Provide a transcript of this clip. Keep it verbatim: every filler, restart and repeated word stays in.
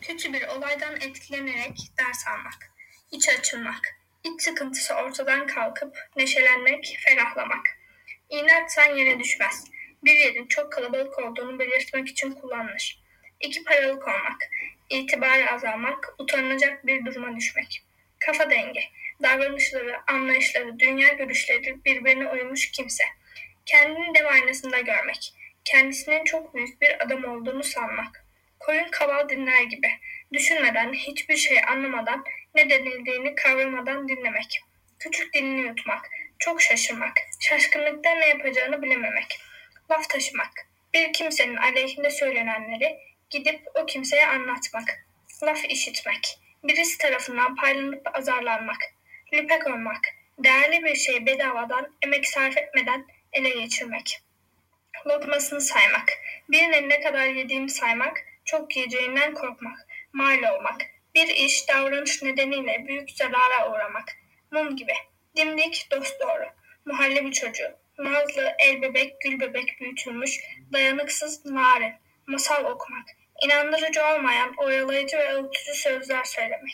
Kötü bir olaydan etkilenerek ders almak, iç açılmak, iç sıkıntısı ortadan kalkıp neşelenmek, ferahlamak. İğne atsan yere düşmez. Bir yerin çok kalabalık olduğunu belirtmek için kullanılır. İki paralık olmak, itibarı azalmak, utanılacak bir duruma düşmek. Kafa dengi, davranışları, anlayışları, dünya görüşleri birbirine uymuş kimse. Kendini dev aynasında görmek, kendisinin çok büyük bir adam olduğunu sanmak. Koyun kaval dinler gibi, düşünmeden, hiçbir şey anlamadan, ne denildiğini kavramadan dinlemek. Küçük dilini yutmak, çok şaşırmak, şaşkınlıkta ne yapacağını bilememek. Laf taşımak, bir kimsenin aleyhinde söylenenleri gidip o kimseye anlatmak. Laf işitmek, birisi tarafından paylanıp azarlanmak. Lüpek olmak, değerli bir şeyi bedavadan, emek sarf etmeden ele geçirmek. Lokmasını saymak, birinin ne kadar yediğini saymak, çok yiyeceğinden korkmak, mal olmak, bir iş, davranış nedeniyle büyük zarara uğramak, mum gibi, dimdik, dosdoğru, muhallebi çocuğu, nazlı, el bebek, gül bebek büyütülmüş, dayanıksız, narin, masal okumak, inandırıcı olmayan, oyalayıcı ve avutucu sözler söylemek.